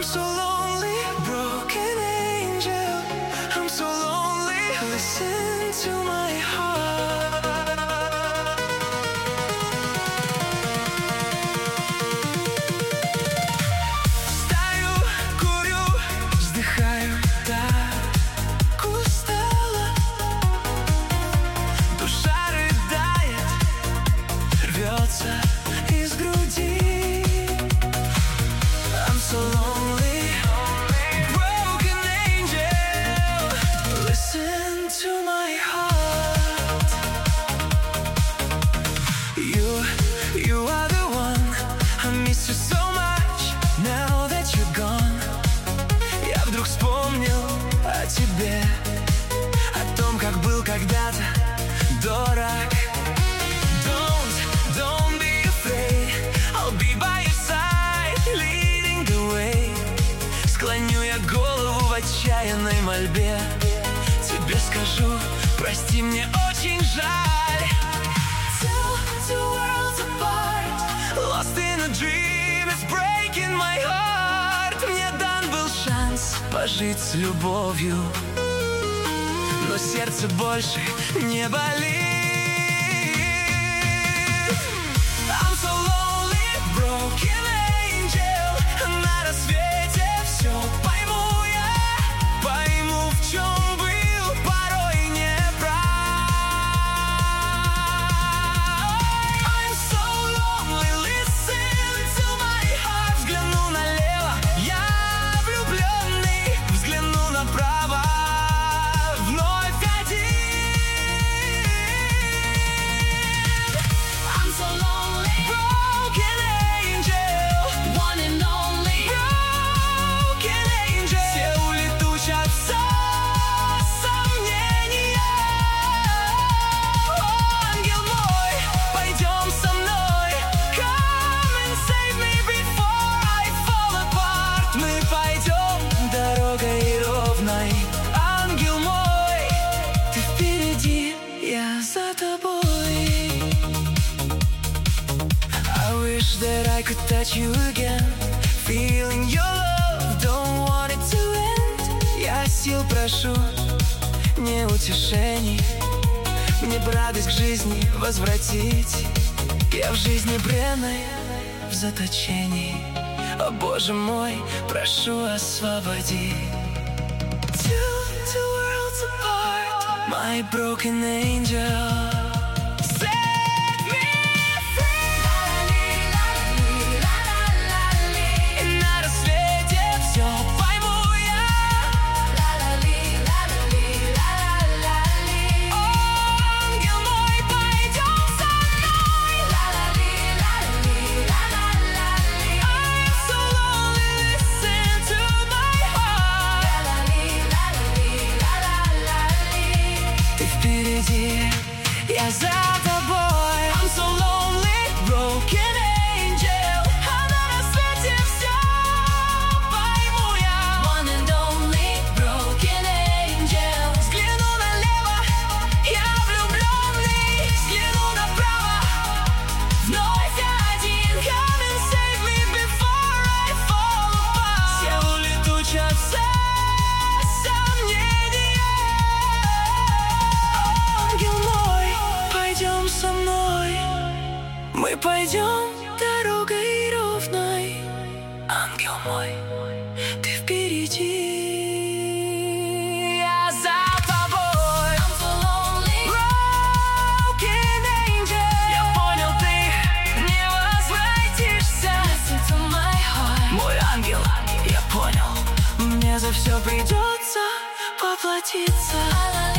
I'm so lonely, broken angel. I'm so lonely, listen to my heart. Стою, курю, вздыхаю, так устала. Душа рыдает, рвется из груди. I'm so lonely, broken angel. Listen to my heart. You are the one. I miss you so much now that you're gone. Я вдруг вспомнил о тебе, о том, как был когда-то дорог. Don't be afraid, I'll be by your side, leading the way. Склоню я голову в отчаянной мольбе. Тебе скажу, прости, мне очень жаль. Two worlds apart, lost in a dream, it's breaking my heart. Мне дан был шанс пожить с любовью, но сердце больше не болит. I'm so lonely, broken angel. На рассвете все пойму я, пойму, в чем был порой неправ. I'm so lonely, listen to my heart. Взгляну налево, я влюбленный, взгляну направо, вновь один. I'm so lonely, broken angel, one and only, broken angel. Все улетучатся сомнения. О, ангел мой, пойдем со мной. Come and save me before I fall apart. Мы пойдем дорогой ровной. Ангел мой, ты впереди, я за тобой. I wish that I could touch you again. Feeling your love, don't want it to end. Я сил прошу, не утешений, мне бы радость к жизни возвратить. Я в жизни бренной, в заточении. О, Боже мой, прошу, освободи. Two worlds apart, my broken angel. Я за тобой. I'm so lonely, broken angel. А на рассвете все пойму я. One and only, broken angel. Взгляну налево, я влюбленный, взгляну направо, вновь один. Come and save me before I fall apart. Все улетучатся сомнения. Ангел мой, пойдем со мной. Мы пойдем дорогой ровной. Ангел мой, ты впереди, я за тобой. I'm so lonely, broken angel. Я понял, ты не возвратишься. Listen to my heart. Мой ангел, я понял, мне за все придется поплатиться.